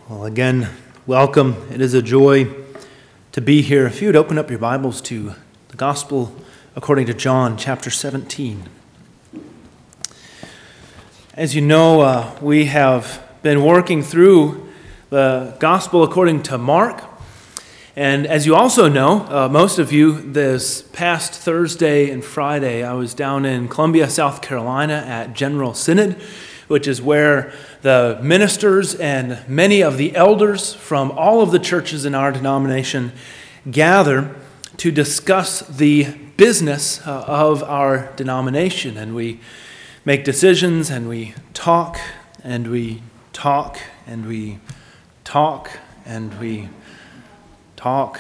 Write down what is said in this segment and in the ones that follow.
Well, again, welcome. It is a joy to be here. If you would open up your Bibles to the Gospel according to John, chapter 17. As you know, we have been working through the Gospel according to Mark. And as you also know, most of you, this past Thursday and Friday, I was down in Columbia, South Carolina at General Synod, which is where the ministers and many of the elders from all of the churches in our denomination gather to discuss the business of our denomination. And we make decisions, and we talk, and we talk, and we talk, and we talk.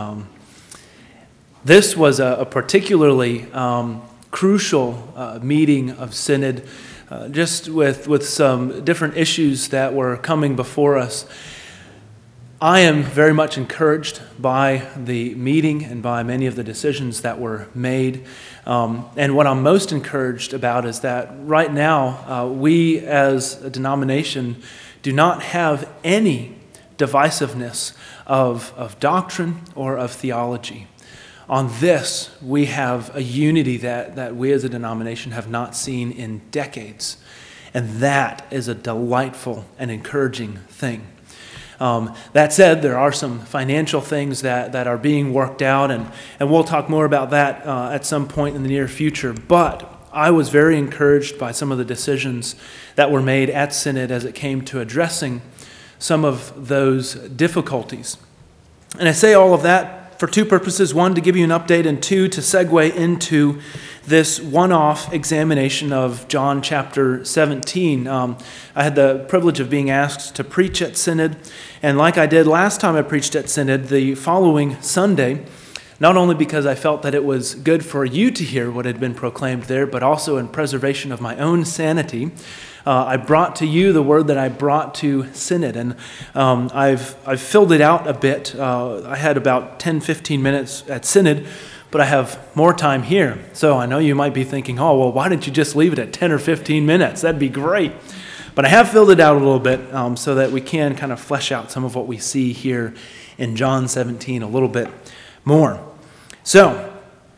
This was a particularly crucial meeting of Synod, just with some different issues that were coming before us. I am very much encouraged by the meeting and by many of the decisions that were made. And what I'm most encouraged about is that right now, we as a denomination do not have any divisiveness of doctrine or of theology. On this, we have a unity that we as a denomination have not seen in decades. And that is a delightful and encouraging thing. That said, there are some financial things that are being worked out, and we'll talk more about that at some point in the near future. But I was very encouraged by some of the decisions that were made at Synod as it came to addressing some of those difficulties. And I say all of that for two purposes: one, to give you an update, and two, to segue into this one-off examination of John chapter 17. I had the privilege of being asked to preach at Synod, and like I did last time I preached at Synod, the following Sunday, not only because I felt that it was good for you to hear what had been proclaimed there, but also in preservation of my own sanity, I brought to you the word that I brought to Synod, and I've filled it out a bit. I had about 10-15 minutes at Synod, but I have more time here. So I know you might be thinking, oh, well, why didn't you just leave it at 10 or 15 minutes? That'd be great. But I have filled it out a little bit so that we can kind of flesh out some of what we see here in John 17 a little bit more. So,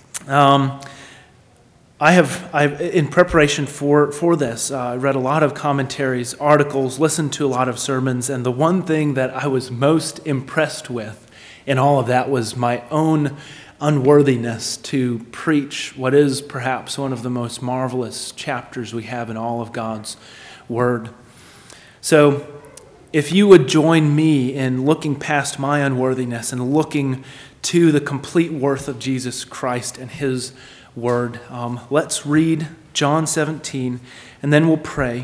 I've in preparation for this, I read a lot of commentaries, articles, listened to a lot of sermons, and the one thing that I was most impressed with in all of that was my own unworthiness to preach what is perhaps one of the most marvelous chapters we have in all of God's Word. So, if you would join me in looking past my unworthiness and looking to the complete worth of Jesus Christ and His Word. Let's read John 17, and then we'll pray.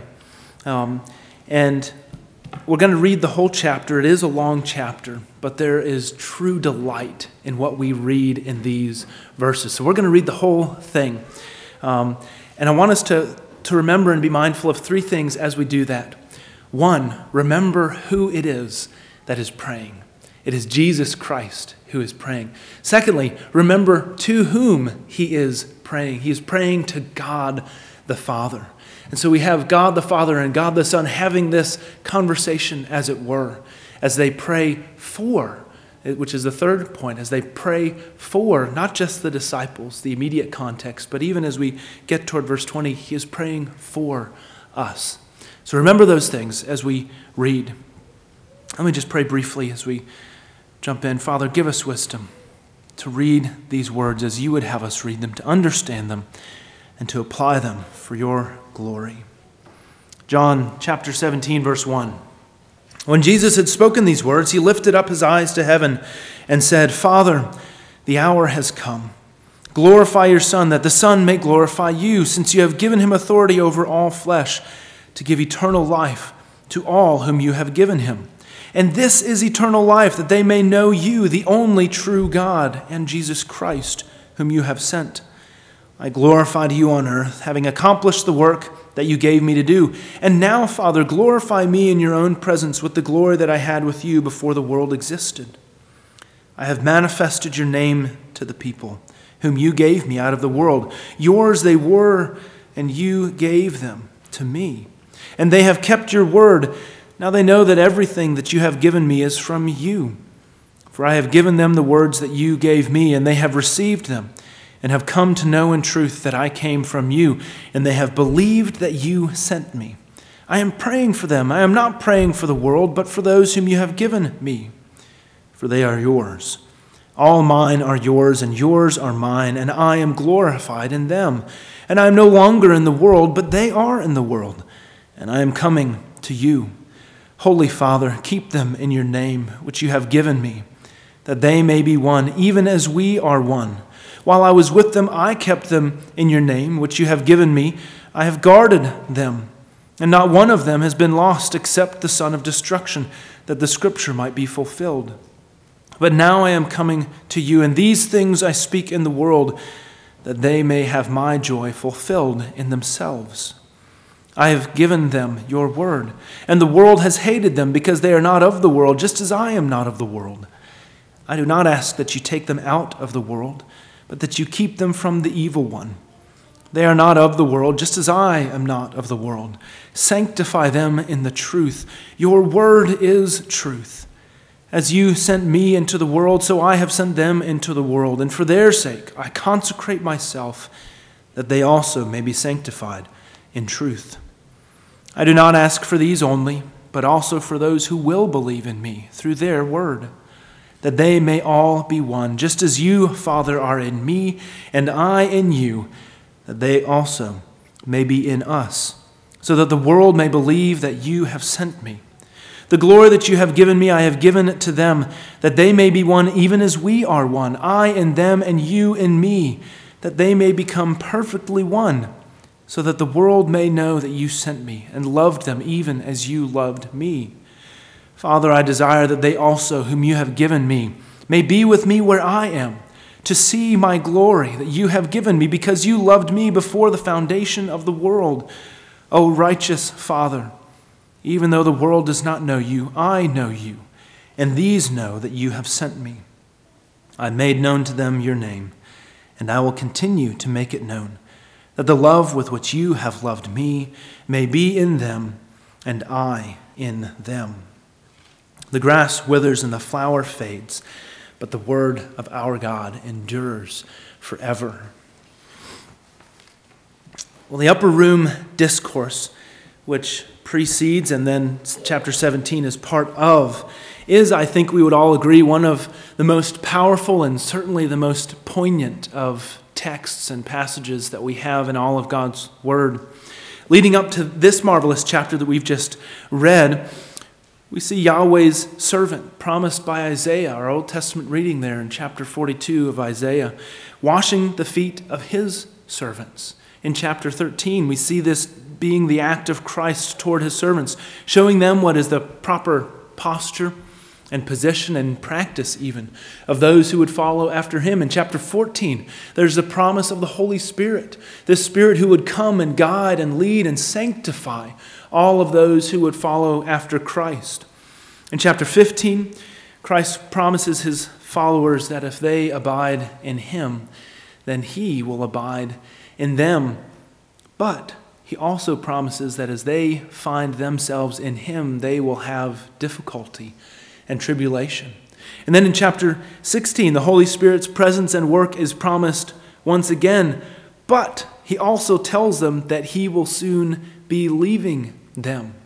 And we're going to read the whole chapter. It is a long chapter, but there is true delight in what we read in these verses. So we're going to read the whole thing. And I want us to remember and be mindful of three things as we do that. One, remember who it is that is praying. It is Jesus Christ who is praying. Secondly, remember to whom he is praying. He is praying to God the Father. And so we have God the Father and God the Son having this conversation, as it were, as they pray for, which is the third point, as they pray for not just the disciples, the immediate context, but even as we get toward verse 20, he is praying for us. So remember those things as we read. Let me just pray briefly as we jump in. Father, give us wisdom to read these words as you would have us read them, to understand them, and to apply them for your glory. John chapter 17, verse 1. When Jesus had spoken these words, he lifted up his eyes to heaven and said, Father, the hour has come. Glorify your Son, that the Son may glorify you, since you have given him authority over all flesh, to give eternal life to all whom you have given him. And this is eternal life, that they may know you, the only true God, and Jesus Christ, whom you have sent. I glorified you on earth, having accomplished the work that you gave me to do. And now, Father, glorify me in your own presence with the glory that I had with you before the world existed. I have manifested your name to the people, whom you gave me out of the world. Yours they were, and you gave them to me. And they have kept your word. Now they know that everything that you have given me is from you. For I have given them the words that you gave me, and they have received them, and have come to know in truth that I came from you, and they have believed that you sent me. I am praying for them. I am not praying for the world, but for those whom you have given me, for they are yours. All mine are yours, and yours are mine, and I am glorified in them. And I am no longer in the world, but they are in the world, and I am coming to you. Holy Father, keep them in your name, which you have given me, that they may be one, even as we are one. While I was with them, I kept them in your name, which you have given me. I have guarded them, and not one of them has been lost except the son of destruction, that the scripture might be fulfilled. But now I am coming to you, and these things I speak in the world, that they may have my joy fulfilled in themselves. I have given them your word, and the world has hated them because they are not of the world, just as I am not of the world. I do not ask that you take them out of the world, but that you keep them from the evil one. They are not of the world, just as I am not of the world. Sanctify them in the truth. Your word is truth. As you sent me into the world, so I have sent them into the world, and for their sake I consecrate myself, that they also may be sanctified in truth. I do not ask for these only, but also for those who will believe in me through their word, that they may all be one, just as you, Father, are in me, and I in you, that they also may be in us, so that the world may believe that you have sent me. The glory that you have given me, I have given to them, that they may be one even as we are one, I in them and you in me, that they may become perfectly one, so that the world may know that you sent me and loved them even as you loved me. Father, I desire that they also, whom you have given me, may be with me where I am, to see my glory that you have given me, because you loved me before the foundation of the world. O righteous Father, even though the world does not know you, I know you, and these know that you have sent me. I made known to them your name, and I will continue to make it known, that the love with which you have loved me may be in them, and I in them. The grass withers and the flower fades, but the word of our God endures forever. Well, the upper room discourse, which precedes and then chapter 17 is part of, is, I think we would all agree, one of the most powerful and certainly the most poignant of texts and passages that we have in all of God's Word. Leading up to this marvelous chapter that we've just read, we see Yahweh's servant promised by Isaiah, our Old Testament reading there in chapter 42 of Isaiah, washing the feet of his servants. In chapter 13, we see this being the act of Christ toward his servants, showing them what is the proper posture and position and practice even of those who would follow after him. In chapter 14, there's the promise of the Holy Spirit, this Spirit who would come and guide and lead and sanctify all of those who would follow after Christ. In chapter 15, Christ promises his followers that if they abide in him, then he will abide in them. But he also promises that as they find themselves in him, they will have difficulty and tribulation. And then in chapter 16, the Holy Spirit's presence and work is promised once again, but he also tells them that he will soon be leaving them.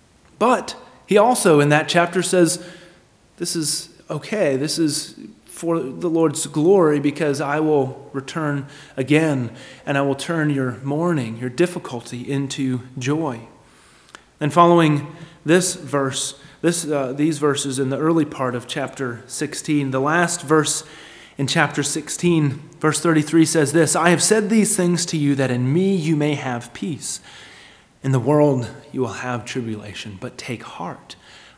But he also in that chapter says, this is okay, this is for the Lord's glory, because I will return again and I will turn your mourning, your difficulty into joy. And following this verse, these verses in the early part of chapter 16, the last verse in chapter 16, verse 33 says this, I have said these things to you that in me you may have peace. In the world you will have tribulation, but take heart.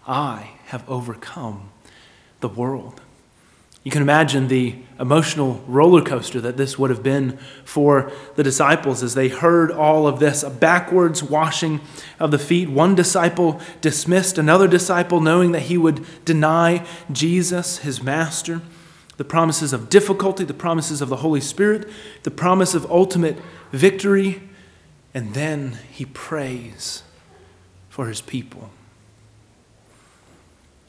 I have overcome the world. You can imagine the emotional roller coaster that this would have been for the disciples as they heard all of this, a backwards washing of the feet. One disciple dismissed another disciple, knowing that he would deny Jesus, his master. The promises of difficulty, the promises of the Holy Spirit, the promise of ultimate victory. And then he prays for his people.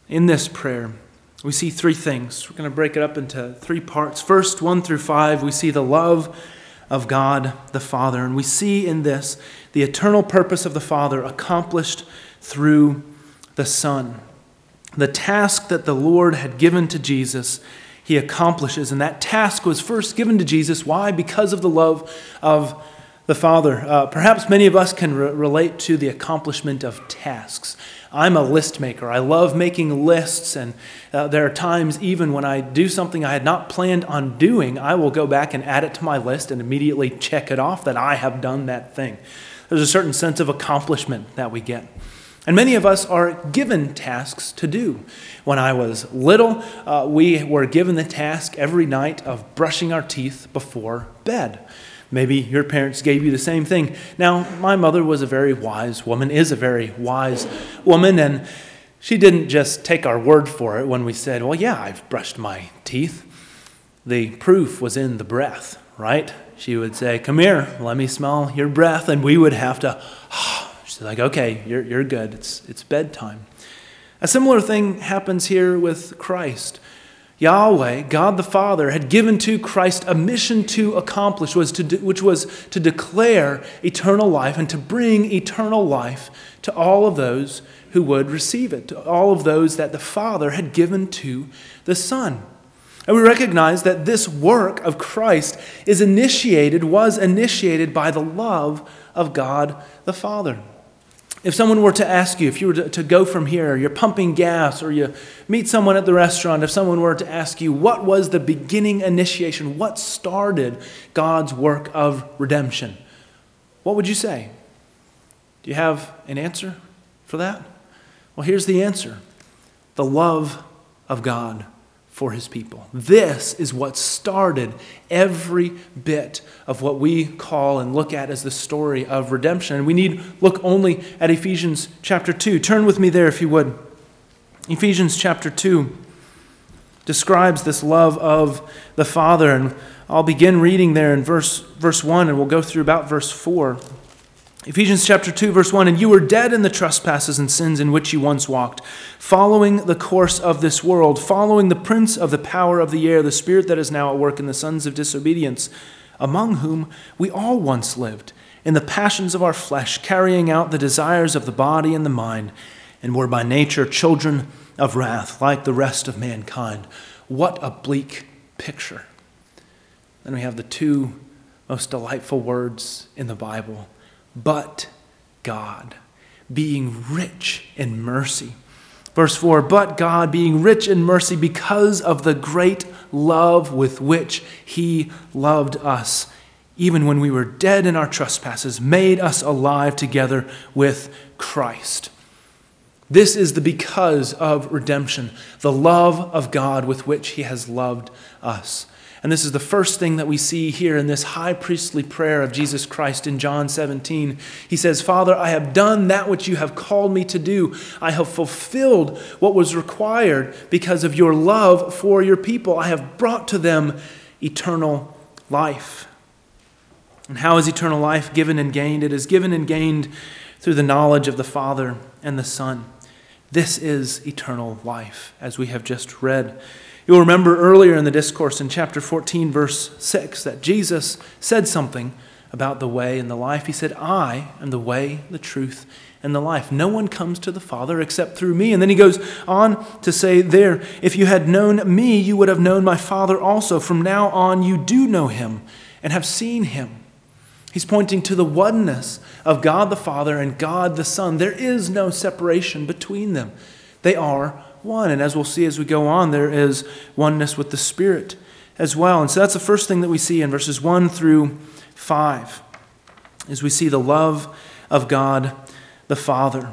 in this prayer, we see three things. We're going to break it up into three parts. First, 1 through 5, we see the love of God the Father. And we see in this the eternal purpose of the Father accomplished through the Son. The task that the Lord had given to Jesus, he accomplishes. And that task was first given to Jesus. Why? Because of the love of the Father. Perhaps many of us can relate to the accomplishment of tasks. I'm a list maker. I love making lists, and there are times even when I do something I had not planned on doing, I will go back and add it to my list and immediately check it off that I have done that thing. There's a certain sense of accomplishment that we get. And many of us are given tasks to do. When I was little, we were given the task every night of brushing our teeth before bed. Maybe your parents gave you the same thing. Now, my mother was a very wise woman, is a very wise woman, and she didn't just take our word for it when we said, well, yeah, I've brushed my teeth. The proof was in the breath, right? She would say, come here, let me smell your breath, and we would have to, she's like, okay, you're good, it's bedtime. A similar thing happens here with Christ. Yahweh, God the Father, had given to Christ a mission to accomplish, which was to declare eternal life and to bring eternal life to all of those who would receive it, to all of those that the Father had given to the Son. And we recognize that this work of Christ was initiated by the love of God the Father. If someone were to ask you, if you were to go from here, you're pumping gas, or you meet someone at the restaurant, if someone were to ask you, what was the beginning initiation? What started God's work of redemption? What would you say? Do you have an answer for that? Well, here's the answer. The love of God for his people. This is what started every bit of what we call and look at as the story of redemption. And we need look only at Ephesians chapter 2. Turn with me there if you would. Ephesians chapter 2 describes this love of the Father. And I'll begin reading there in verse 1, and we'll go through about verse 4. Ephesians chapter 2, verse 1, and you were dead in the trespasses and sins in which you once walked, following the course of this world, following the prince of the power of the air, the spirit that is now at work in the sons of disobedience, among whom we all once lived, in the passions of our flesh, carrying out the desires of the body and the mind, and were by nature children of wrath, like the rest of mankind. What a bleak picture. Then we have the two most delightful words in the Bible. But God, being rich in mercy. Verse 4, but God, being rich in mercy because of the great love with which he loved us, even when we were dead in our trespasses, made us alive together with Christ. This is the because of redemption, the love of God with which he has loved us. And this is the first thing that we see here in this high priestly prayer of Jesus Christ in John 17. He says, Father, I have done that which you have called me to do. I have fulfilled what was required because of your love for your people. I have brought to them eternal life. And how is eternal life given and gained? It is given and gained through the knowledge of the Father and the Son. This is eternal life, as we have just read. You'll remember earlier in the discourse in chapter 14, verse 6, that Jesus said something about the way and the life. He said, I am the way, the truth, and the life. No one comes to the Father except through me. And then he goes on to say there, if you had known me, you would have known my Father also. From now on, you do know him and have seen him. He's pointing to the oneness of God the Father and God the Son. There is no separation between them. They are one. And as we'll see as we go on, there is oneness with the Spirit as well. And so that's the first thing that we see in verses 1 through 5, is we see the love of God the Father.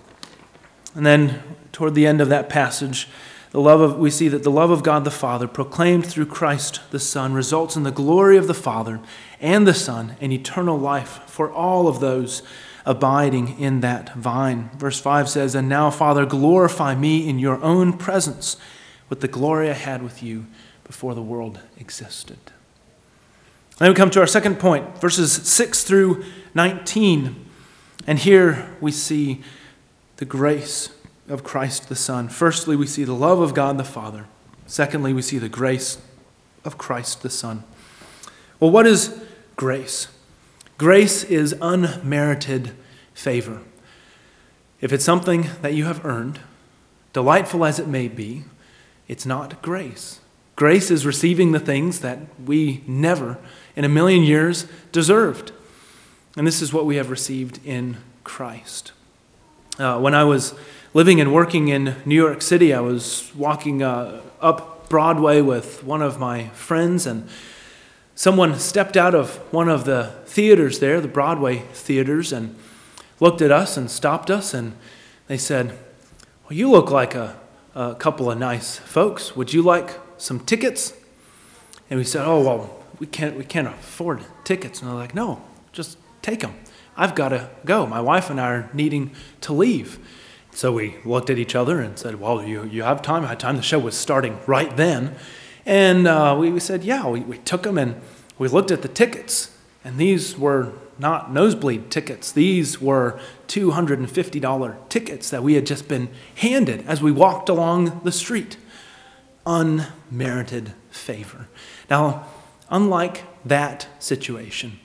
And then toward the end of that passage, we see that the love of God the Father proclaimed through Christ the Son results in the glory of the Father and the Son and eternal life for all of those abiding in that vine. Verse 5 says, and now, Father, glorify me in your own presence with the glory I had with you before the world existed. Then we come to our second point, verses 6 through 19. And here we see the grace of Christ the Son. Firstly, we see the love of God the Father. Secondly, we see the grace of Christ the Son. Well, what is grace? Grace is unmerited favor. If it's something that you have earned, delightful as it may be, it's not grace. Grace is receiving the things that we never in a million years deserved. And this is what we have received in Christ. When I was living and working in New York City, I was walking up Broadway with one of my friends, and someone stepped out of one of the theaters there, the Broadway theaters, and looked at us and stopped us, and they said, "Well, you look like a couple of nice folks. Would you like some tickets?" And we said, "Oh, well, we can't afford tickets." And they're like, "No, just take them. I've got to go. My wife and I are needing to leave." So we looked at each other and said, "Well, you have time?" I had time. The show was starting right then. And we said, yeah, we took them and we looked at the tickets. And these were not nosebleed tickets. These were $250 tickets that we had just been handed as we walked along the street. Unmerited favor. Now, unlike that situation,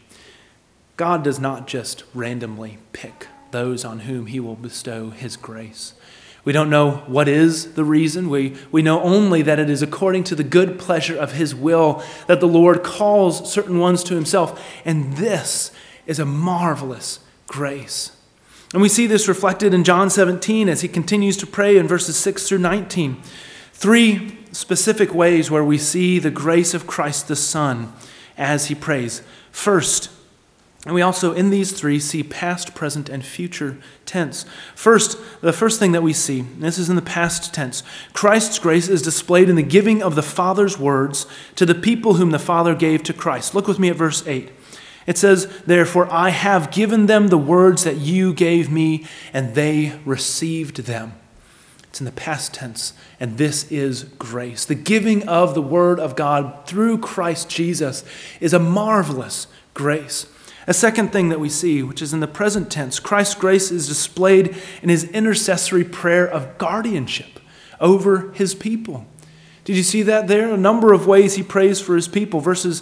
God does not just randomly pick those on whom he will bestow his grace. We don't know what is the reason. We know only that it is according to the good pleasure of his will that the Lord calls certain ones to himself. And this is a marvelous grace. And we see this reflected in John 17 as he continues to pray in verses 6 through 19. Three specific ways where we see the grace of Christ the Son as he prays. First, and we also, in these three, see past, present, and future tense. First, the first thing that we see, and this is in the past tense, Christ's grace is displayed in the giving of the Father's words to the people whom the Father gave to Christ. Look with me at verse 8. It says, "Therefore I have given them the words that you gave me, and they received them." It's in the past tense, and this is grace. The giving of the Word of God through Christ Jesus is a marvelous grace. A second thing that we see, which is in the present tense, Christ's grace is displayed in his intercessory prayer of guardianship over his people. Did you see that there? A number of ways he prays for his people. Verses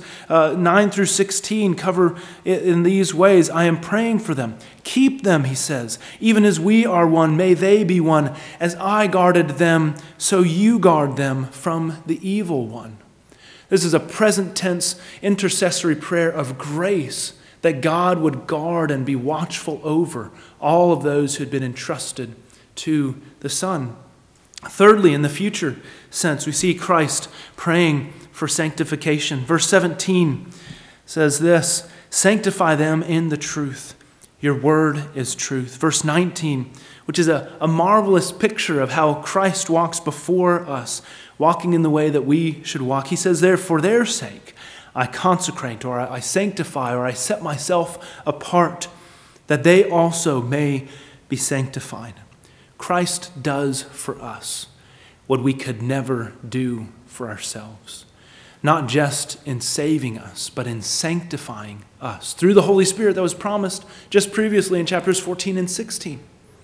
9 through 16 cover it in these ways. "I am praying for them. Keep them," he says, "even as we are one. May they be one. As I guarded them, so you guard them from the evil one." This is a present tense intercessory prayer of grace, that God would guard and be watchful over all of those who had been entrusted to the Son. Thirdly, in the future sense, we see Christ praying for sanctification. Verse 17 says this, "Sanctify them in the truth. Your word is truth." Verse 19, which is a marvelous picture of how Christ walks before us, walking in the way that we should walk. He says there, "For their sake, I consecrate," or I sanctify, or I set myself apart, that they also may be sanctified. Christ does for us what we could never do for ourselves. Not just in saving us, but in sanctifying us through the Holy Spirit that was promised just previously in chapters 14 and 16.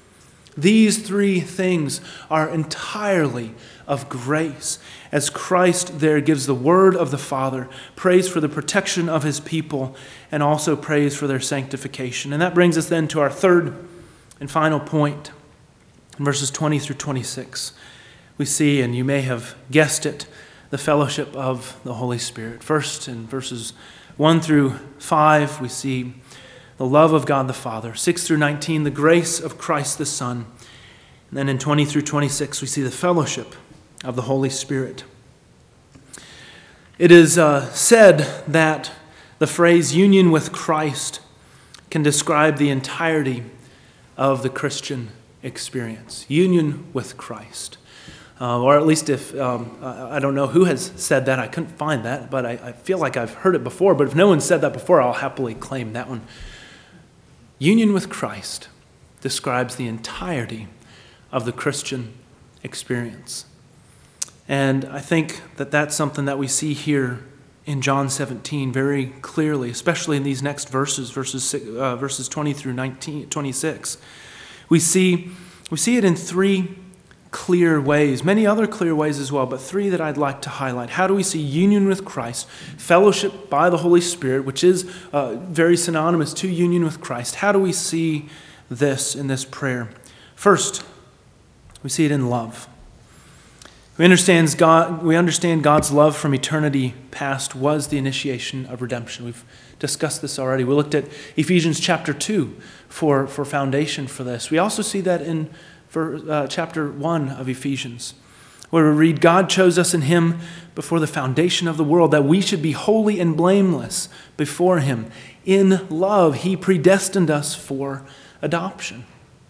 These three things are entirely of grace, as Christ there gives the word of the Father, prays for the protection of his people, and also prays for their sanctification. And that brings us then to our third and final point. In verses 20 through 26, we see, and you may have guessed it, the fellowship of the Holy Spirit. First, in verses 1 through 5, we see the love of God the Father. 6 through 19, the grace of Christ the Son. And then in 20 through 26, we see the fellowship of the Holy Spirit. It is said that the phrase union with Christ can describe the entirety of the Christian experience. Union with Christ. Or at least if, I don't know who has said that. I couldn't find that, but I feel like I've heard it before. But if no one said that before, I'll happily claim that one. Union with Christ describes the entirety of the Christian experience. And I think that that's something that we see here in John 17 very clearly, especially in these next verses 20 through 26. We see it in three clear ways, many other clear ways as well, but three that I'd like to highlight. How do we see union with Christ, fellowship by the Holy Spirit, which is very synonymous to union with Christ? How do we see this in this prayer? First, we see it in love. We understand God's love from eternity past was the initiation of redemption. We've discussed this already. We looked at Ephesians chapter 2 for foundation for this. We also see that in chapter 1 of Ephesians, where we read, God chose us in him before the foundation of the world, that we should be holy and blameless before him. In love, he predestined us for adoption.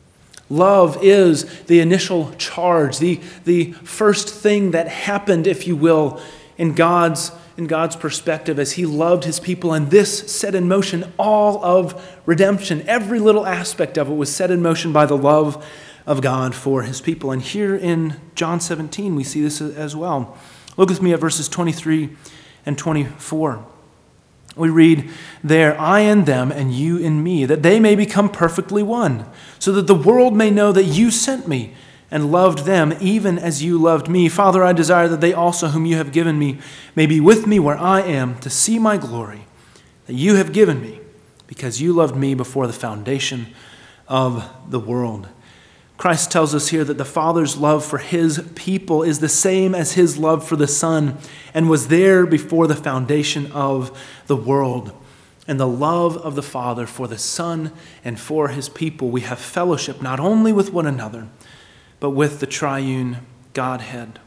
Love is the initial charge, the first thing that happened, if you will, in God's perspective as he loved his people. And this set in motion all of redemption. Every little aspect of it was set in motion by the love of God for his people. And here in John 17, we see this as well. Look with me at verses 23 and 24. We read there, I in them and you in me, that they may become perfectly one, so that the world may know that you sent me and loved them even as you loved me. Father, I desire that they also whom you have given me may be with me where I am, to see my glory that you have given me, because you loved me before the foundation of the world. Christ tells us here that the Father's love for his people is the same as his love for the Son, and was there before the foundation of the world. And the love of the Father for the Son and for his people, we have fellowship not only with one another, but with the triune Godhead.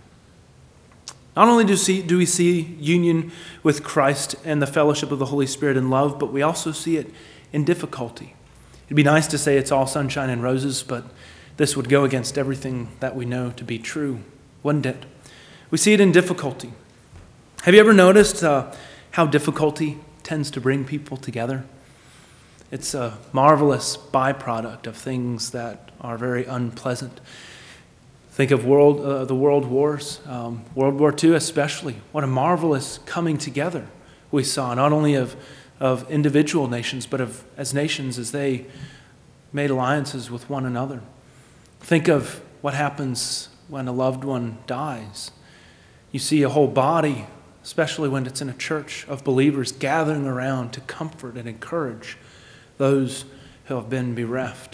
Not only do we see union with Christ and the fellowship of the Holy Spirit in love, but we also see it in difficulty. It'd be nice to say it's all sunshine and roses, but this would go against everything that we know to be true, wouldn't it? We see it in difficulty. Have you ever noticed how difficulty tends to bring people together? It's a marvelous byproduct of things that are very unpleasant. Think of the world wars, World War II especially. What a marvelous coming together we saw, not only of individual nations, but as nations as they made alliances with one another. Think of what happens when a loved one dies. You see a whole body, especially when it's in a church of believers, gathering around to comfort and encourage those who have been bereft.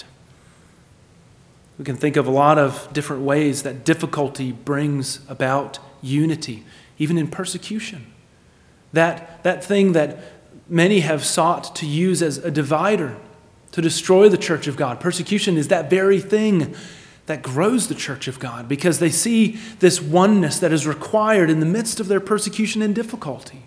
We can think of a lot of different ways that difficulty brings about unity, even in persecution. That thing that many have sought to use as a divider to destroy the church of God. Persecution is that very thing that grows the church of God, because they see this oneness that is required in the midst of their persecution and difficulty.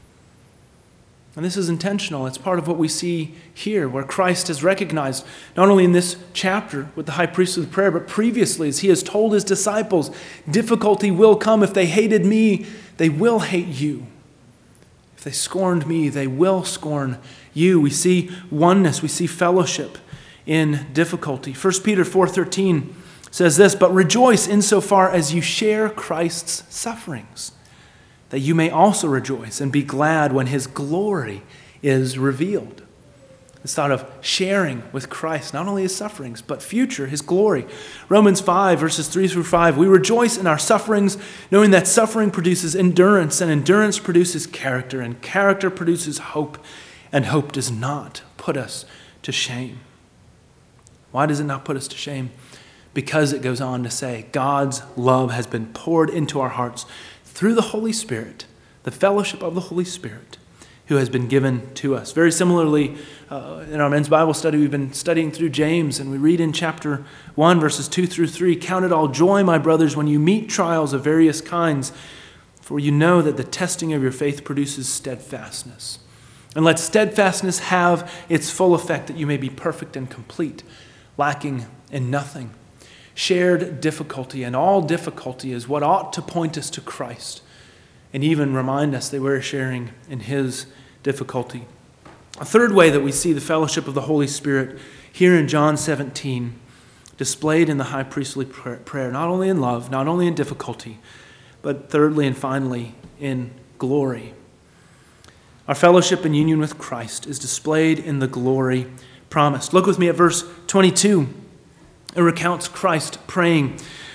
And this is intentional. It's part of what we see here, where Christ has recognized, not only in this chapter with the high priestly prayer, but previously as he has told his disciples, difficulty will come. If they hated me, they will hate you. If they scorned me, they will scorn you. We see oneness. We see fellowship in difficulty. 1 Peter 4:13 says this, but rejoice insofar as you share Christ's sufferings, that you may also rejoice and be glad when his glory is revealed. This thought of sharing with Christ, not only his sufferings, but future, his glory. Romans 5, verses 3 through 5, we rejoice in our sufferings, knowing that suffering produces endurance, and endurance produces character, and character produces hope, and hope does not put us to shame. Why does it not put us to shame? Because it goes on to say, God's love has been poured into our hearts through the Holy Spirit, the fellowship of the Holy Spirit, who has been given to us. Very similarly, in our men's Bible study, we've been studying through James, and we read in chapter 1, verses 2 through 3, count it all joy, my brothers, when you meet trials of various kinds, for you know that the testing of your faith produces steadfastness. And let steadfastness have its full effect, that you may be perfect and complete, lacking in nothing. Shared difficulty, and all difficulty is what ought to point us to Christ and even remind us that we're sharing in his difficulty. A third way that we see the fellowship of the Holy Spirit here in John 17, displayed in the high priestly prayer, not only in love, not only in difficulty, but thirdly and finally in glory. Our fellowship and union with Christ is displayed in the glory promised. Look with me at verse 22. It recounts Christ praying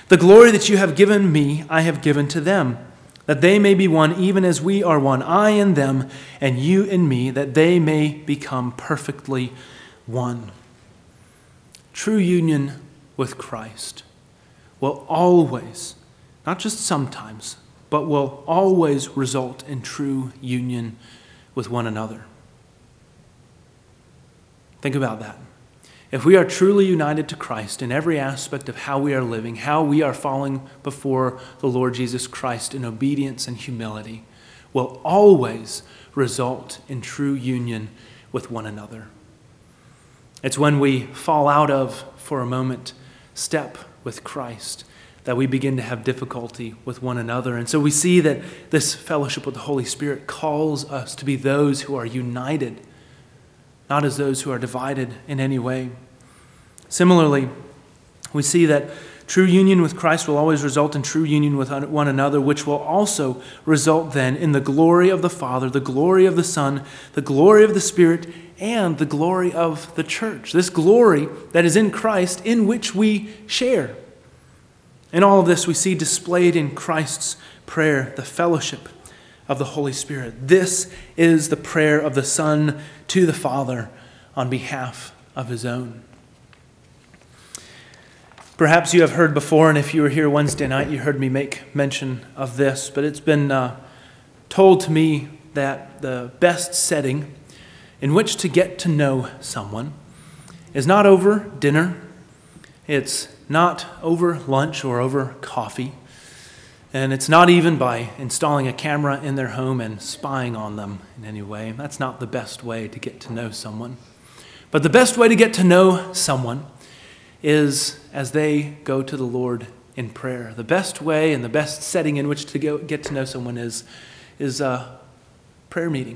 The glory that you have given me, I have given to them, that they may be one even as we are one, I in them and you in me, that they may become perfectly one. True union with Christ will always, not just sometimes, but will always result in true union with one another. Think about that. If we are truly united to Christ in every aspect of how we are living, how we are falling before the Lord Jesus Christ in obedience and humility, will always result in true union with one another. It's when we fall out of, for a moment, step with Christ that we begin to have difficulty with one another. And so we see that this fellowship with the Holy Spirit calls us to be those who are united, not as those who are divided in any way. Similarly, we see that true union with Christ will always result in true union with one another, which will also result then in the glory of the Father, the glory of the Son, the glory of the Spirit, and the glory of the church. This glory that is in Christ, in which we share. In all of this, we see displayed in Christ's prayer the fellowship of the Holy Spirit. This is the prayer of the Son to the Father on behalf of his own. Perhaps you have heard before, and if you were here Wednesday night, you heard me make mention of this, but it's been told to me that the best setting in which to get to know someone is not over dinner, it's not over lunch or over coffee, and it's not even by installing a camera in their home and spying on them in any way. That's not the best way to get to know someone. But the best way to get to know someone is as they go to the Lord in prayer. The best way and the best setting in which to get to know someone is a prayer meeting.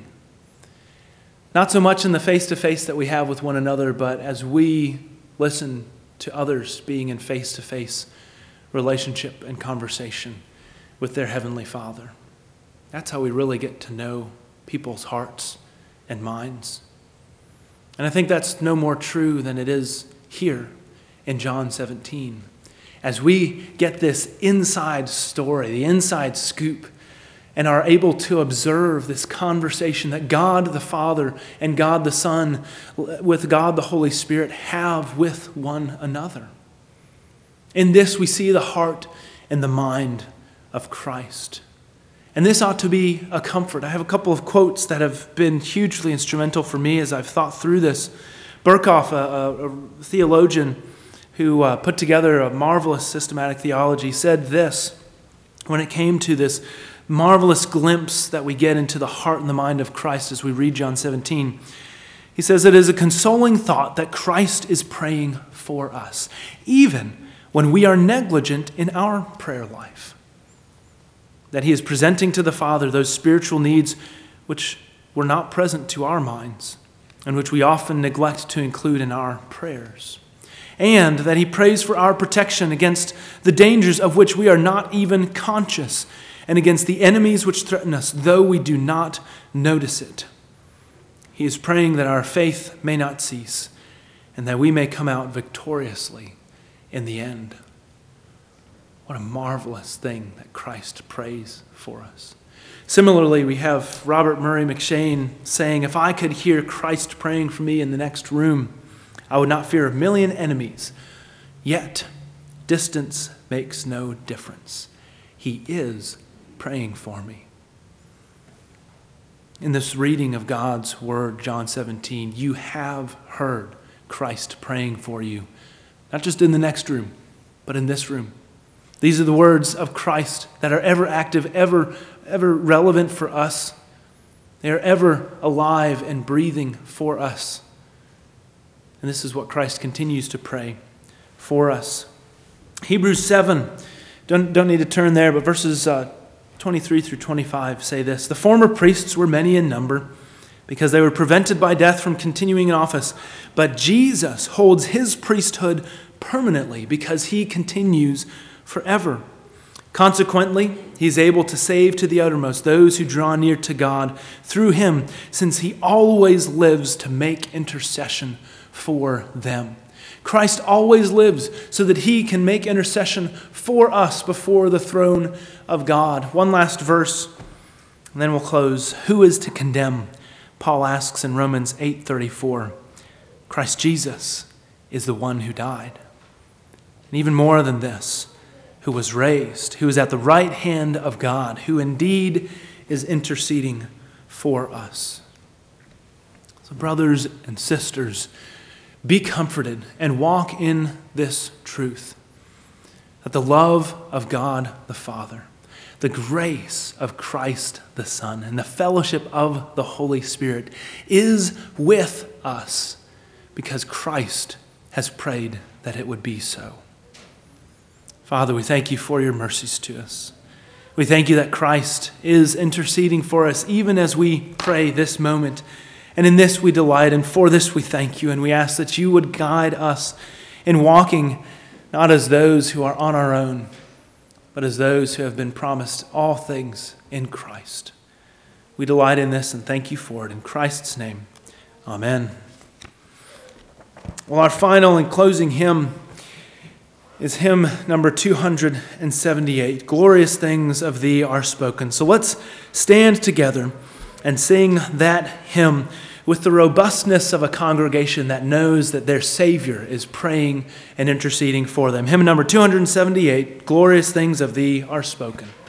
Not so much in the face-to-face that we have with one another, but as we listen to others being in face-to-face relationship and conversation with their Heavenly Father. That's how we really get to know people's hearts and minds. And I think that's no more true than it is here in John 17. As we get this inside story, the inside scoop, and are able to observe this conversation that God the Father and God the Son, with God the Holy Spirit, have with one another. In this we see the heart and the mind of Christ. And this ought to be a comfort. I have a couple of quotes that have been hugely instrumental for me as I've thought through this. Berkhoff, a theologian who put together a marvelous systematic theology, said this when it came to this marvelous glimpse that we get into the heart and the mind of Christ as we read John 17. He says, it is a consoling thought that Christ is praying for us, even when we are negligent in our prayer life. That he is presenting to the Father those spiritual needs which were not present to our minds and which we often neglect to include in our prayers. And that he prays for our protection against the dangers of which we are not even conscious, and against the enemies which threaten us, though we do not notice it. He is praying that our faith may not cease, and that we may come out victoriously in the end. What a marvelous thing that Christ prays for us. Similarly, we have Robert Murray McShane saying, if I could hear Christ praying for me in the next room, I would not fear a million enemies. Yet, distance makes no difference. He is praying for me. In this reading of God's word, John 17, you have heard Christ praying for you, not just in the next room, but in this room. These are the words of Christ that are ever active, ever relevant for us. They are ever alive and breathing for us. And this is what Christ continues to pray for us. Hebrews 7, don't need to turn there, but verses 23 through 25 say this. The former priests were many in number because they were prevented by death from continuing in office. But Jesus holds his priesthood permanently because he continues forever. Consequently, he's able to save to the uttermost those who draw near to God through him, since he always lives to make intercession for them. Christ always lives so that he can make intercession for us before the throne of God. One last verse, and then we'll close. Who is to condemn? Paul asks in Romans 8:34. Christ Jesus is the one who died. And even more than this, who was raised, who is at the right hand of God, who indeed is interceding for us. So brothers and sisters, be comforted and walk in this truth, that the love of God the Father, the grace of Christ the Son, and the fellowship of the Holy Spirit is with us because Christ has prayed that it would be so. Father, we thank you for your mercies to us. We thank you that Christ is interceding for us even as we pray this moment. And in this we delight, and for this we thank you. And we ask that you would guide us in walking not as those who are on our own, but as those who have been promised all things in Christ. We delight in this and thank you for it. In Christ's name, amen. Well, our final and closing hymn is hymn number 278. Glorious things of thee are spoken. So let's stand together and sing that hymn with the robustness of a congregation that knows that their Savior is praying and interceding for them. Hymn number 278, Glorious things of thee are spoken.